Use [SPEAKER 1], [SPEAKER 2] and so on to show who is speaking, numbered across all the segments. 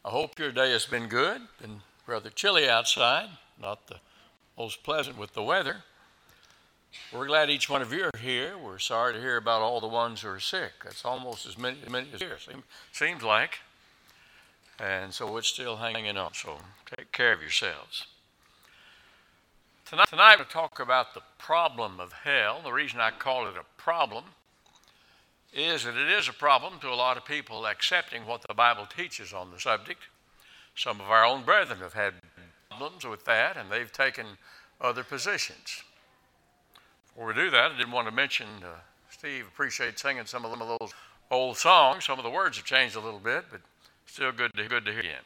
[SPEAKER 1] I hope your day has been good. Been rather chilly outside, not the most pleasant with the weather. We're glad each one of you are here. We're sorry to hear about all the ones who are sick. That's almost as many as here, seems like. And so it's still hanging on, so take care of yourselves. Tonight we'll talk about the problem of hell. The reason I call it a problem is that it is a problem to a lot of people accepting what the Bible teaches on the subject. Some of our own brethren have had problems with that, and they've taken other positions. Before we do that, I did want to mention Steve appreciates singing some of those old songs. Some of the words have changed a little bit, but still good to hear again.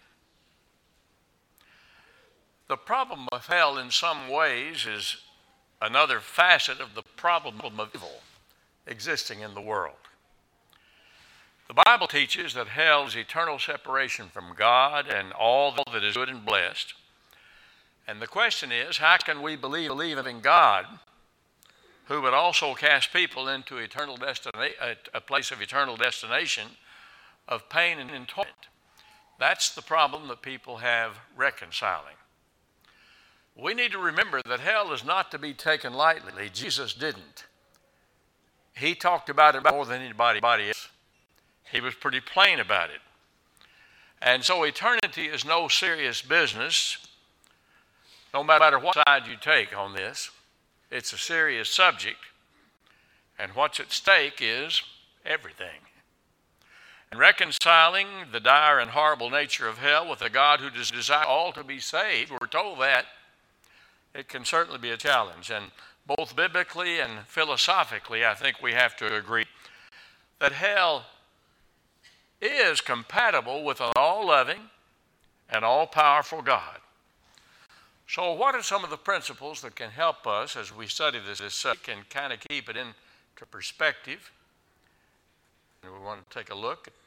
[SPEAKER 1] The problem of hell in some ways is another facet of the problem of evil existing in the world. The Bible teaches that hell is eternal separation from God and all that is good and blessed. And the question is, how can we believe in God who would also cast people into a place of eternal destination of pain and torment? That's the problem that people have reconciling. We need to remember that hell is not to be taken lightly. Jesus didn't. He talked about it more than anybody else. He was pretty plain about it. And so eternity is no serious business, no matter what side you take on this. It's a serious subject, and what's at stake is everything. And reconciling the dire and horrible nature of hell with a God who desires all to be saved, we're told that, it can certainly be a challenge. And both biblically and philosophically, I think we have to agree that hell is compatible with an all-loving and all-powerful God. So what are some of the principles that can help us as we study this subject and kind of keep it into perspective? And we want to take a look at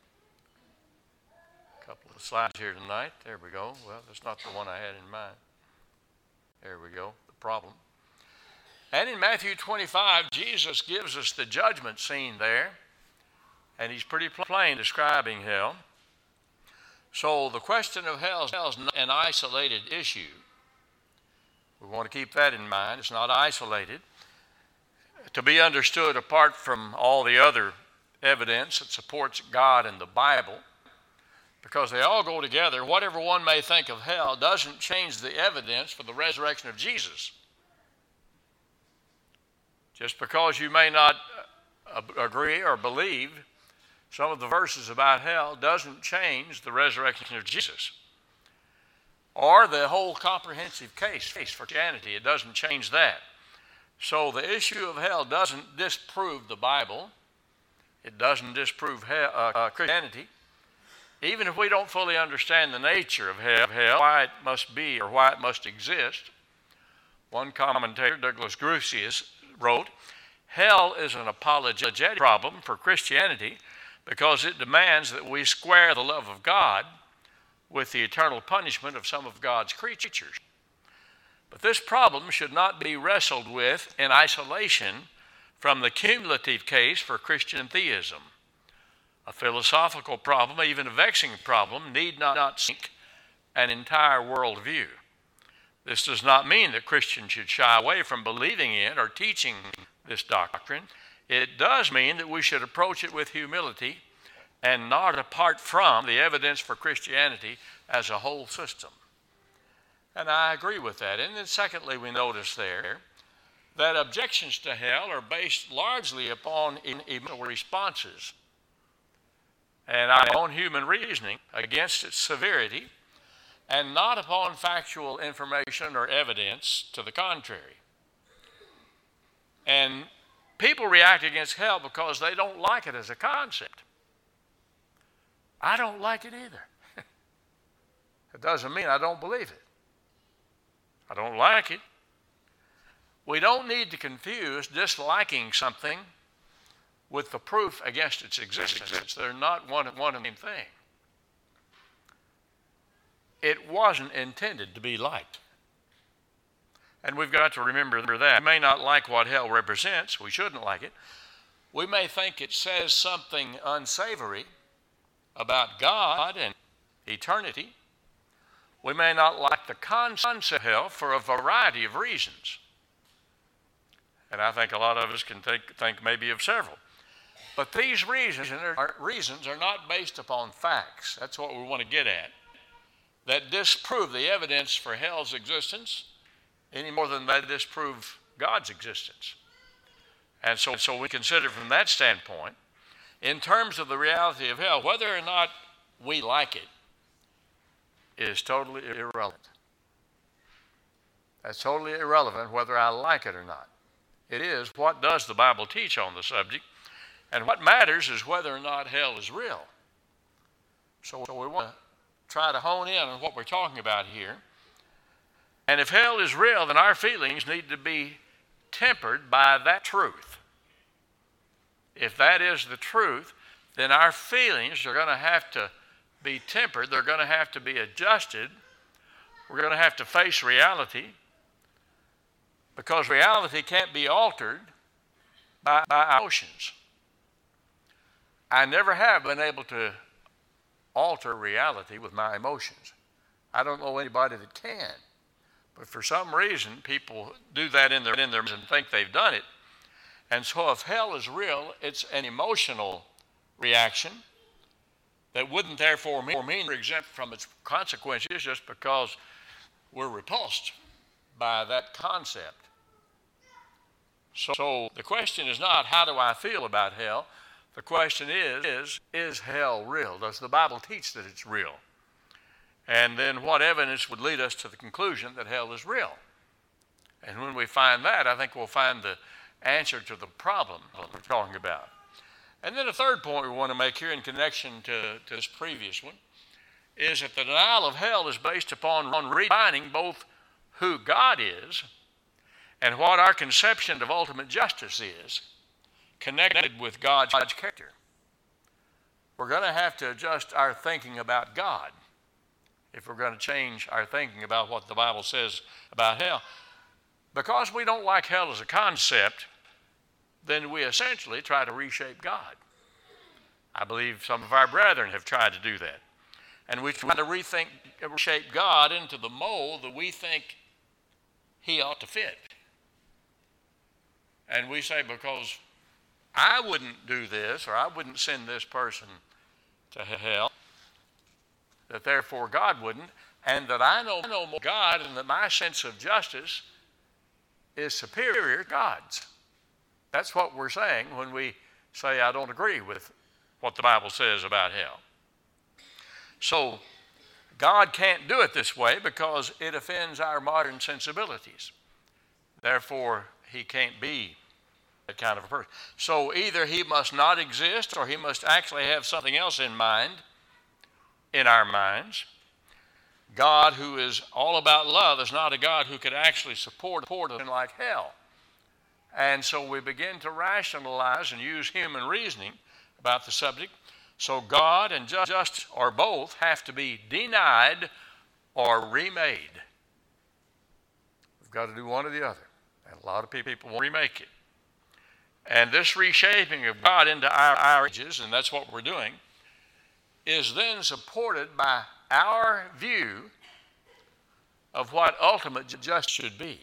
[SPEAKER 1] a couple of slides here tonight. There we go. Well, that's not the one I had in mind. There we go, the problem. And in Matthew 25, Jesus gives us the judgment scene there. And he's pretty plain describing hell. So the question of hell is not an isolated issue. We want to keep that in mind. It's not isolated. To be understood apart from all the other evidence that supports God and the Bible, because they all go together. Whatever one may think of hell doesn't change the evidence for the resurrection of Jesus. Just because you may not agree or believe some of the verses about hell doesn't change the resurrection of Jesus or the whole comprehensive case for Christianity. It doesn't change that. So the issue of hell doesn't disprove the Bible. It doesn't disprove Christianity. Even if we don't fully understand the nature of hell, why it must be or why it must exist, one commentator, Douglas Grusius, wrote, hell is an apologetic problem for Christianity because it demands that we square the love of God with the eternal punishment of some of God's creatures. But this problem should not be wrestled with in isolation from the cumulative case for Christian theism. A philosophical problem, even a vexing problem, need not sink an entire worldview. This does not mean that Christians should shy away from believing in or teaching this doctrine. It does mean that we should approach it with humility and not apart from the evidence for Christianity as a whole system. And I agree with that. And then secondly, we notice there that objections to hell are based largely upon emotional responses and our own human reasoning against its severity, and not upon factual information or evidence to the contrary. And people react against hell because they don't like it as a concept. I don't like it either. It doesn't mean I don't believe it. I don't like it. We don't need to confuse disliking something with the proof against its existence. They're not one and the same thing. It wasn't intended to be liked. And we've got to remember that. We may not like what hell represents. We shouldn't like it. We may think it says something unsavory about God and eternity, we may not like the concept of hell for a variety of reasons. And I think a lot of us can think maybe of several. But these reasons are not based upon facts. That's what we want to get at. That disprove the evidence for hell's existence any more than they disprove God's existence. And so we consider from that standpoint, in terms of the reality of hell, whether or not we like it is totally irrelevant. That's totally irrelevant whether I like it or not. It is, what does the Bible teach on the subject? And what matters is whether or not hell is real. So we want to try to hone in on what we're talking about here. And if hell is real, then our feelings need to be tempered by that truth. If that is the truth, then our feelings are going to have to be tempered. They're going to have to be adjusted. We're going to have to face reality, because reality can't be altered by emotions. I never have been able to alter reality with my emotions. I don't know anybody that can. But for some reason, people do that in their and think they've done it. And so if hell is real, it's an emotional reaction that wouldn't therefore mean we're exempt from its consequences just because we're repulsed by that concept. So the question is not, how do I feel about hell? The question is hell real? Does the Bible teach that it's real? And then what evidence would lead us to the conclusion that hell is real? And when we find that, I think we'll find the answer to the problem that we're talking about. And then a third point we want to make here in connection to this previous one is that the denial of hell is based upon redefining both who God is and what our conception of ultimate justice is connected with God's character. We're going to have to adjust our thinking about God if we're going to change our thinking about what the Bible says about hell. Because we don't like hell as a concept, then we essentially try to reshape God. I believe some of our brethren have tried to do that. And we try to reshape God into the mold that we think he ought to fit. And we say, because I wouldn't do this, or I wouldn't send this person to hell, that therefore God wouldn't, and that I know more God, and that my sense of justice is superior to God's. That's what we're saying when we say I don't agree with what the Bible says about hell. So God can't do it this way because it offends our modern sensibilities. Therefore, he can't be that kind of a person. So either he must not exist, or he must actually have something else in mind, in our minds. God, who is all about love, is not a God who could actually support something like hell. And so we begin to rationalize and use human reasoning about the subject. So God and justice, or both, have to be denied or remade. We've got to do one or the other. And a lot of people won't remake it. And this reshaping of God into our images, and that's what we're doing, is then supported by our view of what ultimate justice should be.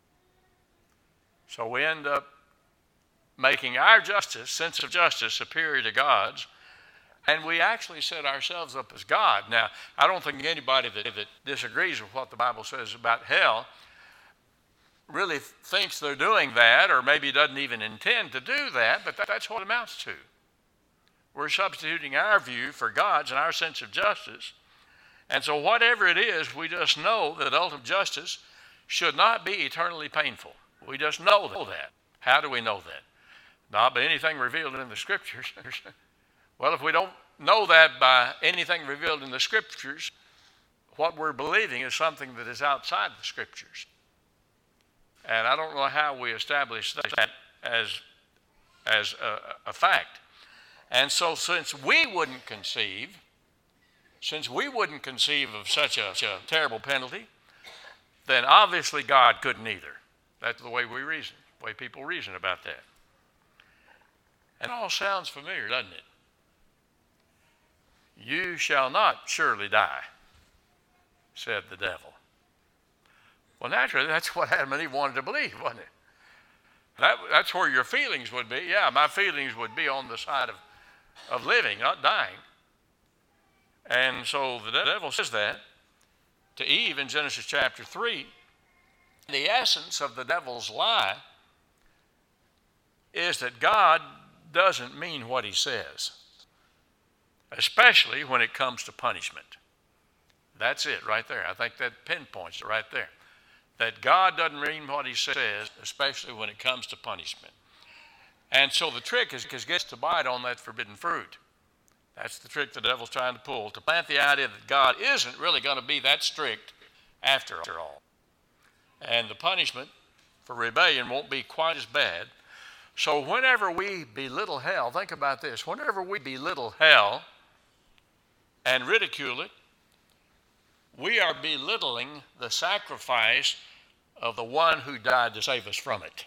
[SPEAKER 1] So we end up making our sense of justice, superior to God's, and we actually set ourselves up as God. Now, I don't think anybody that disagrees with what the Bible says about hell really thinks they're doing that, or maybe doesn't even intend to do that, but that's what it amounts to. We're substituting our view for God's and our sense of justice. And so whatever it is, we just know that ultimate justice should not be eternally painful. We just know that. How do we know that? Not by anything revealed in the Scriptures. Well, if we don't know that by anything revealed in the Scriptures, what we're believing is something that is outside the Scriptures. And I don't know how we establish that as a fact. And so since we wouldn't conceive of such a terrible penalty, then obviously God couldn't either. That's the way we reason, the way people reason about that. And it all sounds familiar, doesn't it? "You shall not surely die," said the devil. Well, naturally, that's what Adam and Eve wanted to believe, wasn't it? That's where your feelings would be. Yeah, my feelings would be on the side of living, not dying. And so the devil says that to Eve in Genesis chapter 3. The essence of the devil's lie is that God doesn't mean what he says, especially when it comes to punishment. That's it right there. I think that pinpoints it right there. That God doesn't mean what he says, especially when it comes to punishment. And so the trick is gets to bite on that forbidden fruit. That's the trick the devil's trying to pull, to plant the idea that God isn't really going to be that strict after all. And the punishment for rebellion won't be quite as bad. So whenever we belittle hell, think about this, whenever we belittle hell and ridicule it, we are belittling the sacrifice of the one who died to save us from it.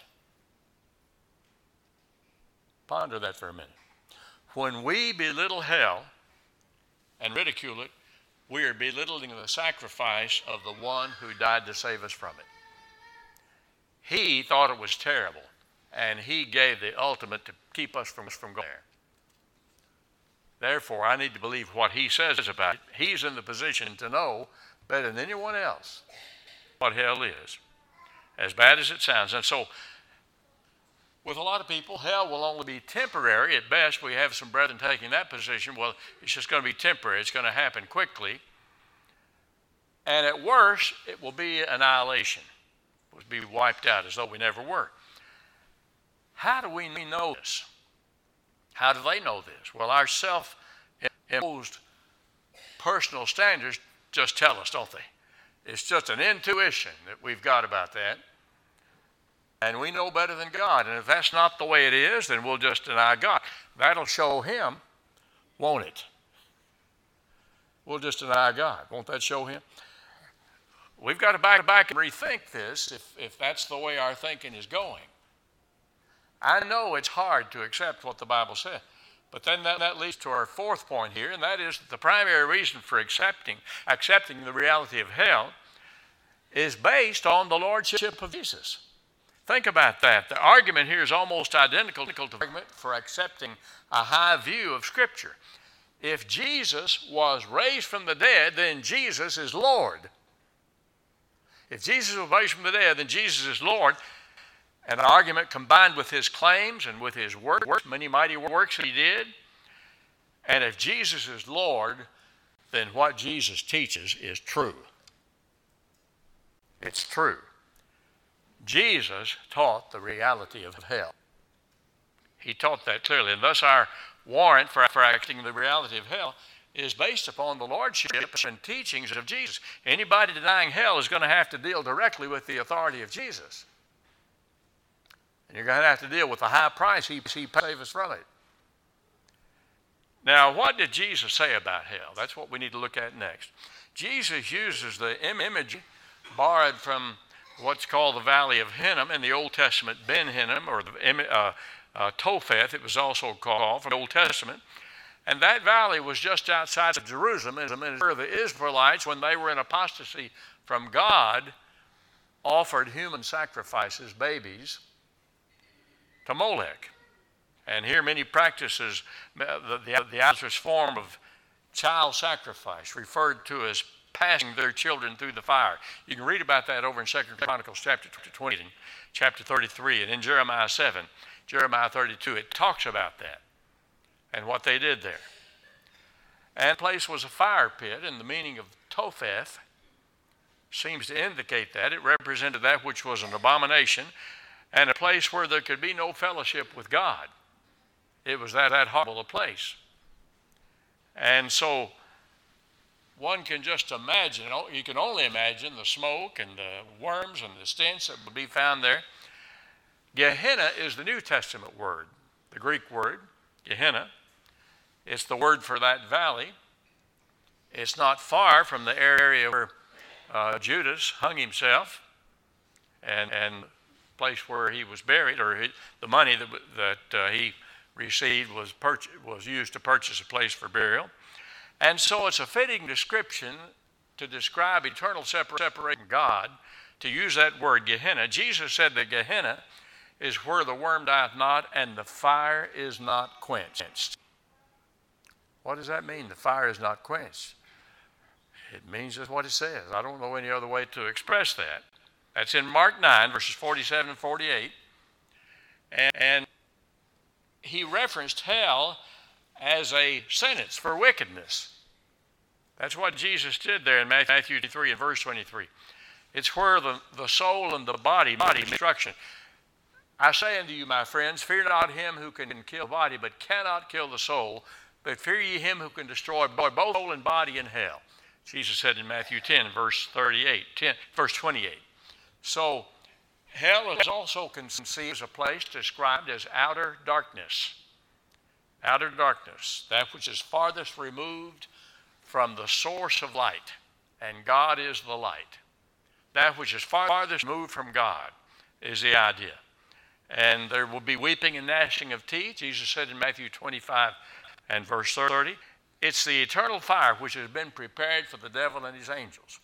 [SPEAKER 1] Ponder that for a minute. When we belittle hell and ridicule it, we are belittling the sacrifice of the one who died to save us from it. He thought it was terrible, and he gave the ultimate to keep us from going there. Therefore, I need to believe what he says about it. He's in the position to know better than anyone else what hell is, as bad as it sounds. And so, with a lot of people, hell will only be temporary. At best, we have some brethren taking that position. Well, it's just going to be temporary. It's going to happen quickly. And at worst, it will be annihilation. It will be wiped out as though we never were. How do we know this? How do they know this? Well, our self-imposed personal standards just tell us, don't they? It's just an intuition that we've got about that. And we know better than God. And if that's not the way it is, then we'll just deny God. That'll show him, won't it? We'll just deny God. Won't that show him? We've got to back and rethink this if that's the way our thinking is going. I know it's hard to accept what the Bible says. But then that leads to our fourth point here, and that is that the primary reason for accepting the reality of hell is based on the lordship of Jesus. Think about that. The argument here is almost identical to the argument for accepting a high view of Scripture. If Jesus was raised from the dead, then Jesus is Lord. If Jesus was raised from the dead, then Jesus is Lord. An argument combined with his claims and with his works, many mighty works that he did. And if Jesus is Lord, then what Jesus teaches is true. It's true. Jesus taught the reality of hell. He taught that clearly. And thus our warrant for acting the reality of hell is based upon the lordship and teachings of Jesus. Anybody denying hell is going to have to deal directly with the authority of Jesus. And you're going to have to deal with the high price he paid to save us from it. Now, what did Jesus say about hell? That's what we need to look at next. Jesus uses the image borrowed from what's called the Valley of Hinnom in the Old Testament, Ben Hinnom, or Topheth, it was also called from the Old Testament. And that valley was just outside of Jerusalem, and where the Israelites, when they were in apostasy from God, offered human sacrifices, babies, to Molech. And here many practices the idolatrous form of child sacrifice, referred to as passing their children through the fire. You can read about that over in 2 Chronicles chapter 20 and chapter 33, and in Jeremiah 7, Jeremiah 32, it talks about that and what they did there. And the place was a fire pit, and the meaning of Topheth seems to indicate that. It represented that which was an abomination and a place where there could be no fellowship with God. It was that horrible a place. And so one can just imagine, you can only imagine the smoke and the worms and the stench that would be found there. Gehenna is the New Testament word, the Greek word, Gehenna. It's the word for that valley. It's not far from the area where Judas hung himself and the place where he was buried, or the money that he received was used to purchase a place for burial. And so it's a fitting description to describe eternal separation from God, to use that word Gehenna. Jesus said that Gehenna is where the worm dieth not and the fire is not quenched. What does that mean, the fire is not quenched? It means just what it says. I don't know any other way to express that. That's in Mark 9, verses 47 and 48. And he referenced hell as a sentence for wickedness. That's what Jesus did there in Matthew 3 and verse 23. It's where the soul and the body destruction. I say unto you, my friends, fear not him who can kill the body, but cannot kill the soul, but fear ye him who can destroy both soul and body in hell. Jesus said in Matthew 10, verse 28. So hell is also conceived as a place described as outer darkness. Outer darkness, that which is farthest removed from the source of light, and God is the light. That which is farthest removed from God is the idea. And there will be weeping and gnashing of teeth, Jesus said in Matthew 25 and verse 30. It's the eternal fire which has been prepared for the devil and his angels.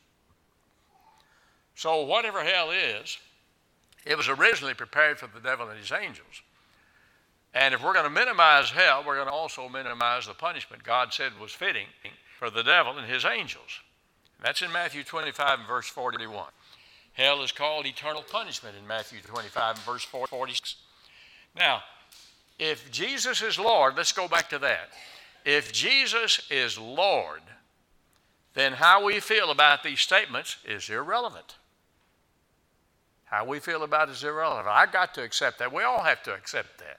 [SPEAKER 1] So whatever hell is, it was originally prepared for the devil and his angels. And if we're going to minimize hell, we're going to also minimize the punishment God said was fitting for the devil and his angels. That's in Matthew 25 and verse 41. Hell is called eternal punishment in Matthew 25 and verse 46. Now, if Jesus is Lord, let's go back to that. If Jesus is Lord, then how we feel about these statements is irrelevant. How we feel about it is irrelevant. I've got to accept that. We all have to accept that.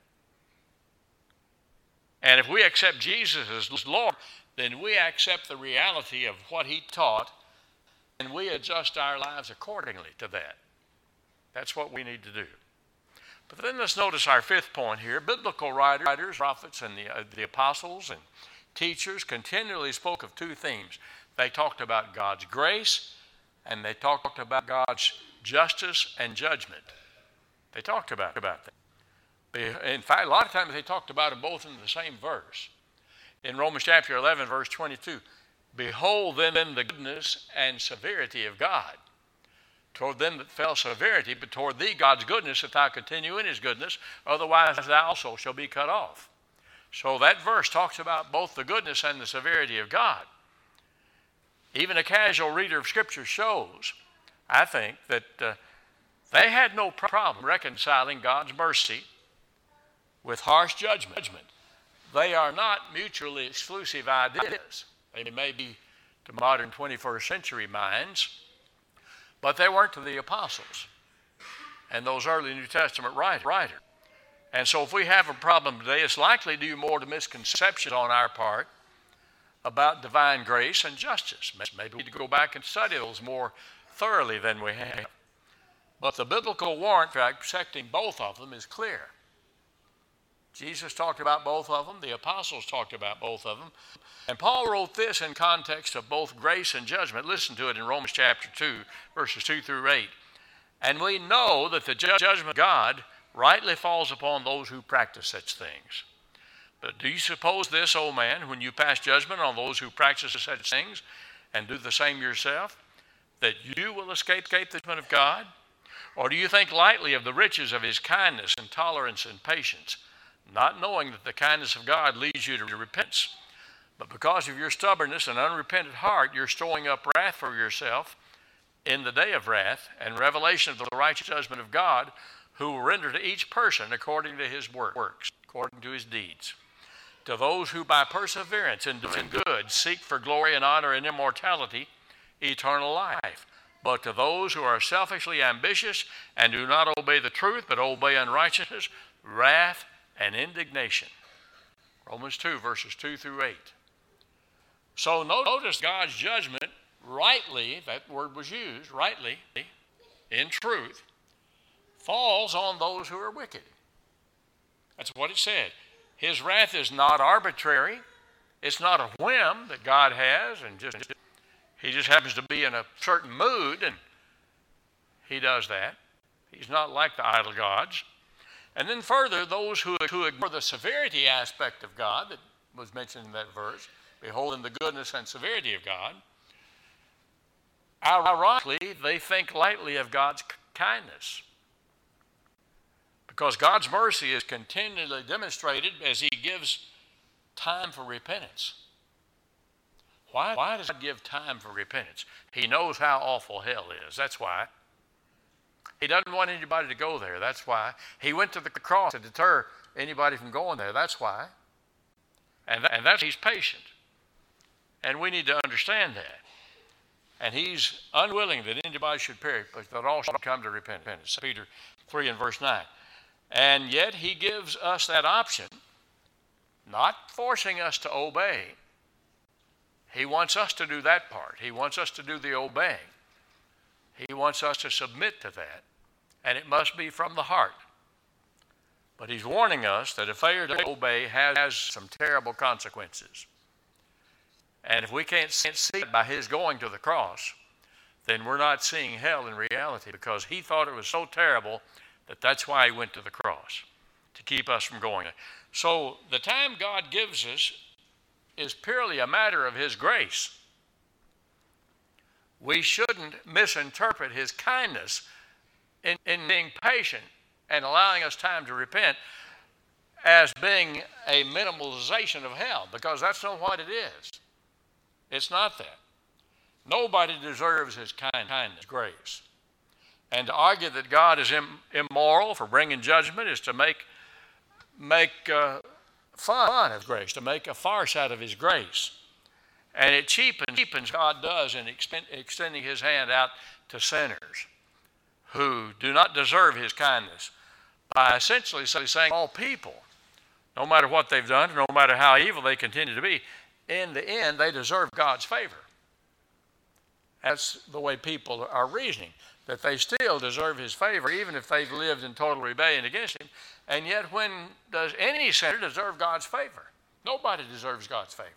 [SPEAKER 1] And if we accept Jesus as Lord, then we accept the reality of what he taught, and we adjust our lives accordingly to that. That's what we need to do. But then let's notice our fifth point here. Biblical writers, prophets, and the apostles and teachers continually spoke of two themes. They talked about God's grace, and they talked about God's justice and judgment. They talked about that. In fact, a lot of times they talked about them both in the same verse. In Romans chapter 11, verse 22, behold then the goodness and severity of God. Toward them that fell severity, but toward thee God's goodness, if thou continue in his goodness, otherwise thou also shall be cut off. So that verse talks about both the goodness and the severity of God. Even a casual reader of Scripture shows, I think, that they had no problem reconciling God's mercy with harsh judgment. They are not mutually exclusive ideas. They may be to modern 21st century minds, but they weren't to the apostles and those early New Testament writers. And so if we have a problem today, it's likely due more to misconceptions on our part about divine grace and justice. Maybe we need to go back and study those more thoroughly than we have. But the biblical warrant for accepting both of them is clear. Jesus talked about both of them. The apostles talked about both of them. And Paul wrote this in context of both grace and judgment. Listen to it in Romans chapter 2, verses 2 through 8. And we know that the judgment of God rightly falls upon those who practice such things. But do you suppose this, O man, when you pass judgment on those who practice such things and do the same yourself, that you will escape the judgment of God? Or do you think lightly of the riches of his kindness and tolerance and patience, not knowing that the kindness of God leads you to repentance? But because of your stubbornness and unrepentant heart, you're storing up wrath for yourself in the day of wrath and revelation of the righteous judgment of God, who will render to each person according to his works, according to his deeds. To those who by perseverance in doing good seek for glory and honor and immortality, eternal life. But to those who are selfishly ambitious and do not obey the truth, but obey unrighteousness, wrath and indignation. Romans 2, verses 2 through 8. So notice God's judgment rightly, that word was used, rightly, in truth, falls on those who are wicked. That's what it said. His wrath is not arbitrary. It's not a whim that God has, and he just happens to be in a certain mood, and he does that. He's not like the idol gods. And then further, those who ignore the severity aspect of God that was mentioned in that verse, beholding the goodness and severity of God, ironically, they think lightly of God's kindness. Because God's mercy is continually demonstrated as He gives time for repentance. Why does God give time for repentance? He knows how awful hell is. That's why. He doesn't want anybody to go there. That's why. He went to the cross to deter anybody from going there. That's why. And that's He's patient. And we need to understand that. And He's unwilling that anybody should perish, but that all should come to repentance. Peter 3 and verse 9. And yet He gives us that option, not forcing us to obey. He wants us to do that part. He wants us to do the obeying. He wants us to submit to that. And it must be from the heart. But He's warning us that a failure to obey has some terrible consequences. And if we can't see it by His going to the cross, then we're not seeing hell in reality, because He thought it was so terrible that that's why He went to the cross, to keep us from going there. So the time God gives us is purely a matter of His grace. We shouldn't misinterpret His kindness in being patient and allowing us time to repent as being a minimalization of hell, because that's not what it is. It's not that. Nobody deserves His kindness, grace. And to argue that God is immoral for bringing judgment is to make fun of grace, to make a farce out of His grace. And it cheapens God does in extending His hand out to sinners who do not deserve His kindness, by essentially saying all people, no matter what they've done, no matter how evil they continue to be, in the end they deserve God's favor. That's the way people are reasoning, that they still deserve His favor even if they've lived in total rebellion against Him. And yet, when does any sinner deserve God's favor? Nobody deserves God's favor.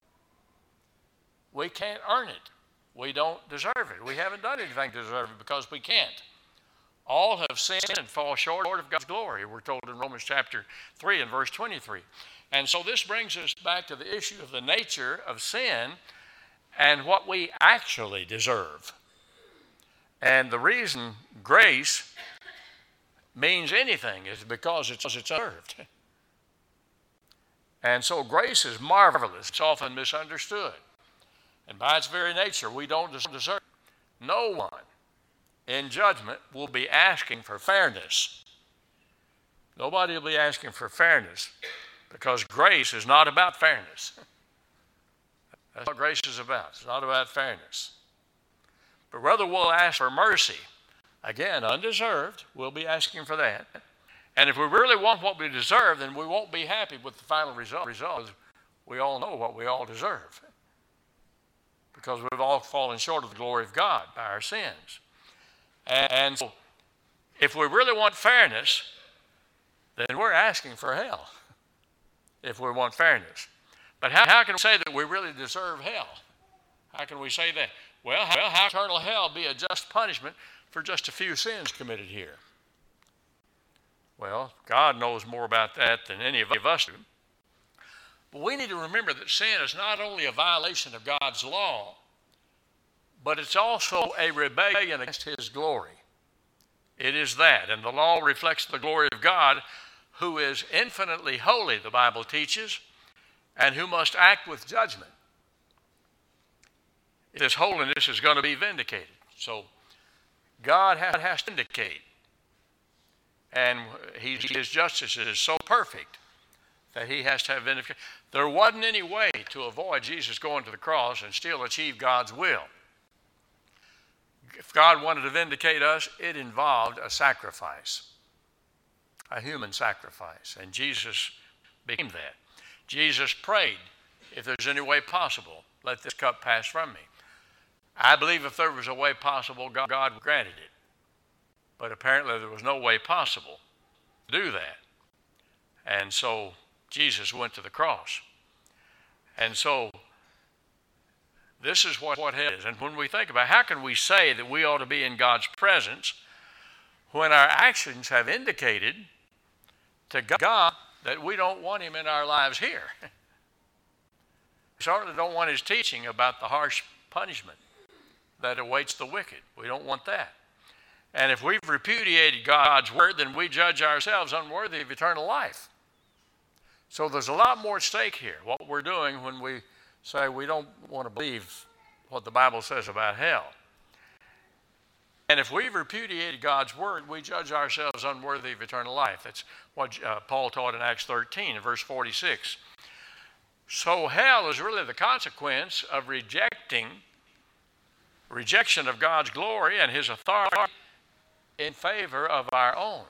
[SPEAKER 1] We can't earn it. We don't deserve it. We haven't done anything to deserve it, because we can't. All have sinned and fall short of God's glory, we're told in Romans chapter 3 and verse 23. And so this brings us back to the issue of the nature of sin and what we actually deserve. And the reason grace means anything is because it's deserved. And so grace is marvelous. It's often misunderstood. And by its very nature, we don't deserve it. No one in judgment will be asking for fairness. Nobody will be asking for fairness, because grace is not about fairness. That's what grace is about. It's not about fairness. But rather we'll ask for mercy. Again, undeserved. We'll be asking for that. And if we really want what we deserve, then we won't be happy with the final result. We all know what we all deserve, because we've all fallen short of the glory of God by our sins. And so if we really want fairness, then we're asking for hell, if we want fairness. But how can we say that we really deserve hell? How can we say that? Well, how can eternal hell be a just punishment for just a few sins committed here? Well, God knows more about that than any of us do. But we need to remember that sin is not only a violation of God's law, but it's also a rebellion against His glory. It is that. And the law reflects the glory of God, who is infinitely holy, the Bible teaches, and who must act with judgment. This holiness is going to be vindicated. So God has to vindicate. And His justice is so perfect that He has to have vindication. There wasn't any way to avoid Jesus going to the cross and still achieve God's will. If God wanted to vindicate us, it involved a sacrifice, a human sacrifice. And Jesus became that. Jesus prayed, if there's any way possible, let this cup pass from me. I believe if there was a way possible, God granted it. But apparently there was no way possible to do that. And so Jesus went to the cross. And so this is what hell is. And when we think about how can we say that we ought to be in God's presence when our actions have indicated to God that we don't want Him in our lives here? certainly don't want his teaching about the harsh punishment that awaits the wicked. We don't want that. And if we've repudiated God's word, then we judge ourselves unworthy of eternal life. So there's a lot more at stake here, what we're doing when we say we don't want to believe what the Bible says about hell. And if we've repudiated God's word, we judge ourselves unworthy of eternal life. That's what Paul taught in Acts 13 in verse 46. So hell is really the consequence of rejection of God's glory and his authority in favor of our own.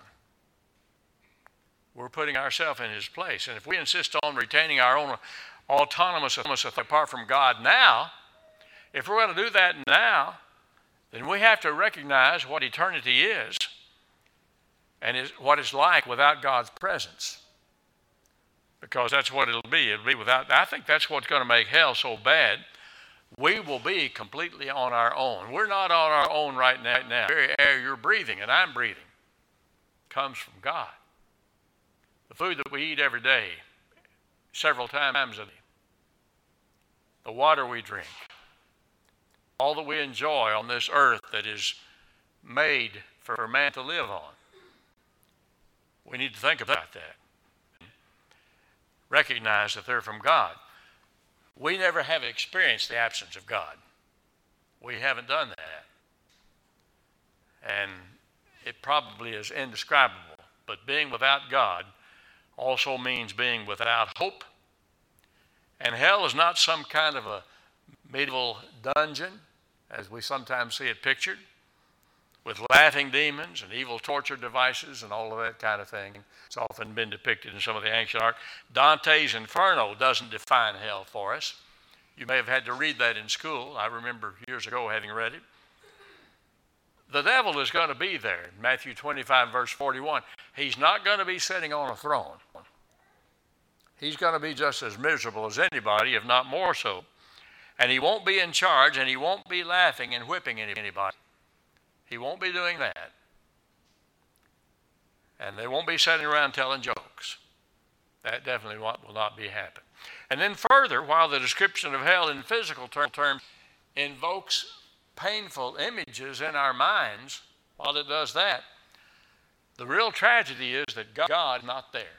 [SPEAKER 1] We're putting ourselves in his place. And if we insist on retaining our own autonomous authority apart from God now, if we're going to do that now, then we have to recognize what eternity is and what it's like without God's presence. Because that's what it'll be. It'll be without. I think that's what's going to make hell so bad. We will be completely on our own. We're not on our own right now. The very air you're breathing and I'm breathing comes from God. The food that we eat every day, several times a day, the water we drink, all that we enjoy on this earth that is made for man to live on. We need to think about that. Recognize that they're from God. We never have experienced the absence of God. We haven't done that. And it probably is indescribable. But being without God also means being without hope. And hell is not some kind of a medieval dungeon, as we sometimes see it pictured, with laughing demons and evil torture devices and all of that kind of thing. It's often been depicted in some of the ancient art. Dante's Inferno doesn't define hell for us. You may have had to read that in school. I remember years ago having read it. The devil is going to be there. In Matthew 25, verse 41. He's not going to be sitting on a throne. He's going to be just as miserable as anybody, if not more so. And he won't be in charge, and he won't be laughing and whipping anybody. He won't be doing that. And they won't be sitting around telling jokes. That definitely will not be happening. And then further, while the description of hell in physical terms invokes painful images in our minds, while it does that, the real tragedy is that God is not there.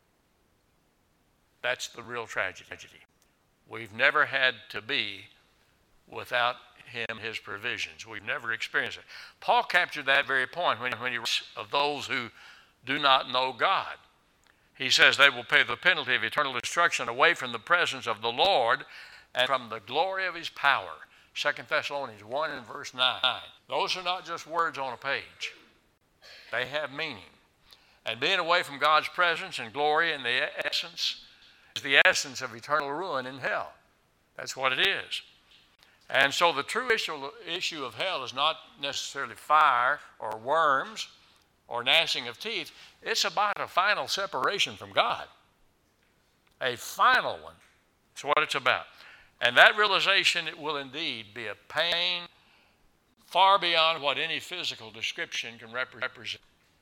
[SPEAKER 1] That's the real tragedy. We've never had to be without him, his provisions. We've never experienced it. Paul captured that very point when he writes of those who do not know God. He says they will pay the penalty of eternal destruction away from the presence of the Lord and from the glory of his power. 2 Thessalonians 1 and verse 9. Those are not just words on a page. They have meaning. And being away from God's presence and glory in the essence is the essence of eternal ruin in hell. That's what it is. And so the true issue of hell is not necessarily fire or worms or gnashing of teeth. It's about a final separation from God. A final one. That's what it's about. And that realization, it will indeed be a pain far beyond what any physical description can represent.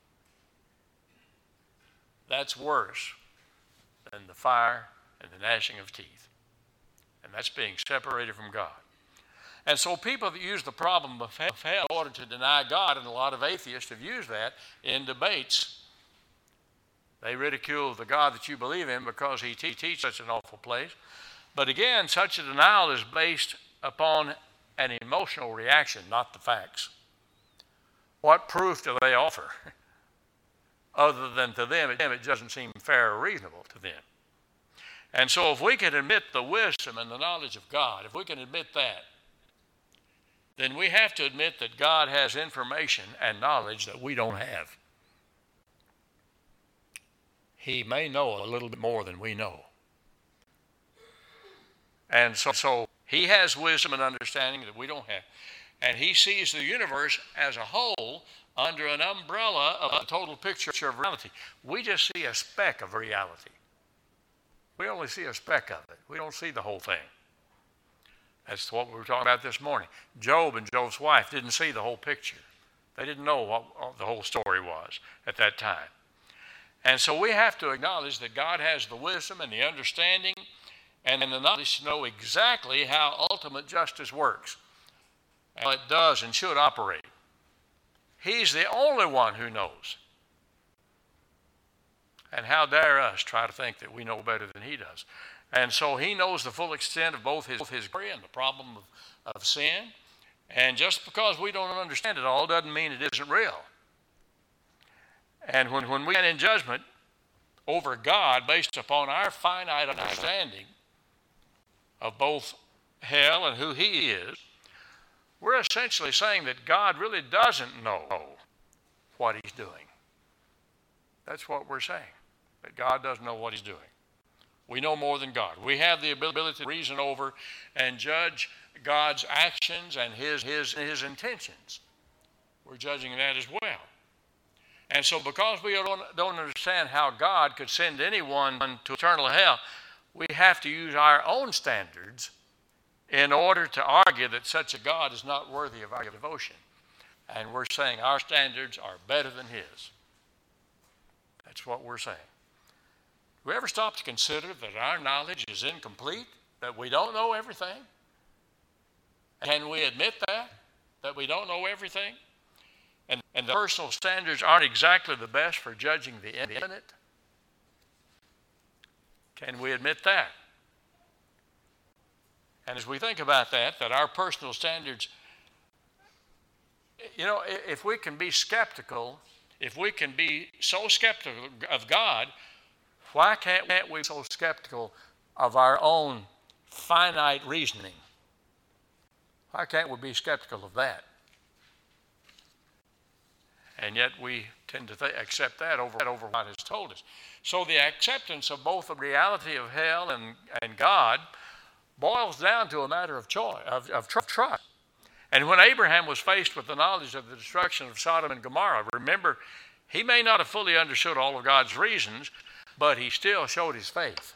[SPEAKER 1] That's worse than the fire and the gnashing of teeth. And that's being separated from God. And so people that use the problem of hell in order to deny God, and a lot of atheists have used that in debates. They ridicule the God that you believe in because he teaches such an awful place. But again, such a denial is based upon an emotional reaction, not the facts. What proof do they offer? Other than to them, it doesn't seem fair or reasonable to them. And so if we can admit the wisdom and the knowledge of God, if we can admit that, then we have to admit that God has information and knowledge that we don't have. He may know a little bit more than we know. And so he has wisdom and understanding that we don't have. And he sees the universe as a whole under an umbrella of a total picture of reality. We just see a speck of reality. We only see a speck of it. We don't see the whole thing. That's what we were talking about this morning. Job and Job's wife didn't see the whole picture. They didn't know what the whole story was at that time. And so we have to acknowledge that God has the wisdom and the understanding and the knowledge to know exactly how ultimate justice works, and how it does and should operate. He's the only one who knows. And how dare us try to think that we know better than he does. And so he knows the full extent of both his glory and the problem of sin. And just because we don't understand it all doesn't mean it isn't real. And when we stand in judgment over God based upon our finite understanding of both hell and who he is, we're essentially saying that God really doesn't know what he's doing. That's what we're saying, that God doesn't know what he's doing. We know more than God. We have the ability to reason over and judge God's actions and his intentions. We're judging that as well. And so because we don't understand how God could send anyone to eternal hell, we have to use our own standards in order to argue that such a God is not worthy of our devotion. And we're saying our standards are better than his. That's what we're saying. Do we ever stop to consider that our knowledge is incomplete, that we don't know everything? Can we admit that we don't know everything? And the personal standards aren't exactly the best for judging the infinite? Can we admit that? And as we think about that our personal standards, if we can be skeptical, if we can be so skeptical of God, why can't we be so skeptical of our own finite reasoning? Why can't we be skeptical of that? And yet we tend to accept that over what is told us. So the acceptance of both the reality of hell and God boils down to a matter of choice, of trust. And when Abraham was faced with the knowledge of the destruction of Sodom and Gomorrah, remember, he may not have fully understood all of God's reasons, but he still showed his faith.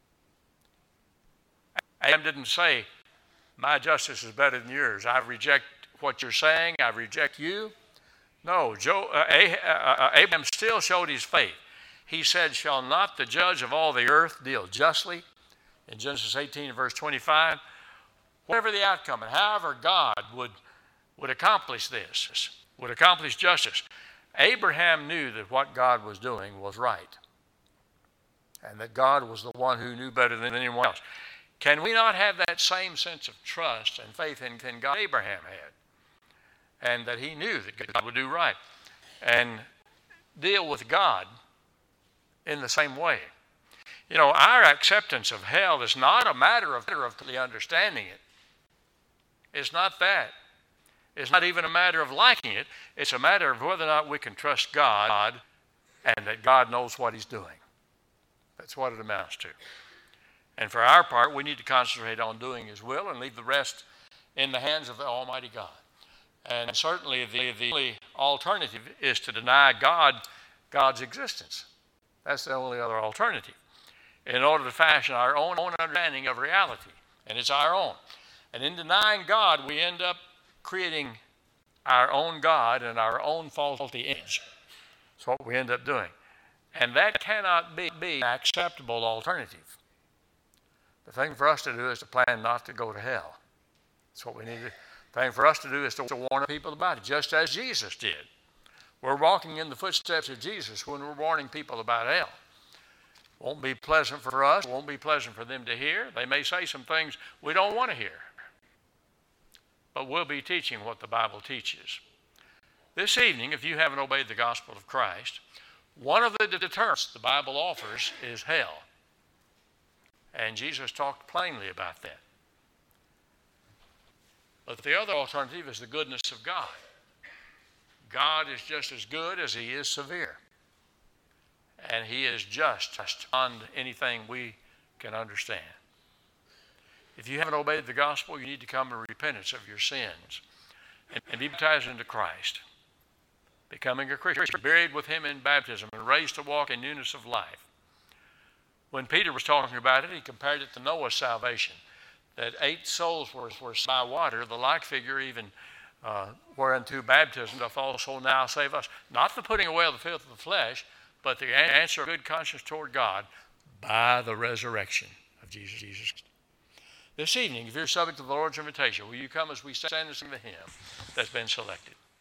[SPEAKER 1] Abraham didn't say, my justice is better than yours. I reject what you're saying. I reject you. No, Abraham still showed his faith. He said, shall not the judge of all the earth deal justly? In Genesis 18, verse 25, whatever the outcome, and however God would accomplish this, would accomplish justice, Abraham knew that what God was doing was right, and that God was the one who knew better than anyone else. Can we not have that same sense of trust and faith in God Abraham had, and that he knew that God would do right, and deal with God in the same way? Our acceptance of hell is not a matter of understanding it. It's not that. It's not even a matter of liking it. It's a matter of whether or not we can trust God and that God knows what he's doing. That's what it amounts to. And for our part, we need to concentrate on doing his will and leave the rest in the hands of the Almighty God. And certainly the only alternative is to deny God's existence. That's the only other alternative, in order to fashion our own understanding of reality. And it's our own. And in denying God, we end up creating our own God and our own faulty image. That's what we end up doing. And that cannot be an acceptable alternative. The thing for us to do is to plan not to go to hell. That's what we need to do. The thing for us to do is to warn people about it, just as Jesus did. We're walking in the footsteps of Jesus when we're warning people about hell. Won't be pleasant for us, won't be pleasant for them to hear. They may say some things we don't want to hear. But we'll be teaching what the Bible teaches. This evening, if you haven't obeyed the gospel of Christ, one of the deterrents the Bible offers is hell. And Jesus talked plainly about that. But the other alternative is the goodness of God. God is just as good as he is severe. And he is just beyond anything we can understand. If you haven't obeyed the gospel, you need to come to repentance of your sins and be baptized into Christ, becoming a Christian, buried with him in baptism, and raised to walk in newness of life. When Peter was talking about it, he compared it to Noah's salvation, that 8 souls were saved by water, the like figure even whereunto baptism doth also now save us. Not the putting away of the filth of the flesh, but the answer of good conscience toward God by the resurrection of Jesus. This evening, if you're subject to the Lord's invitation, will you come as we stand and sing the hymn that's been selected?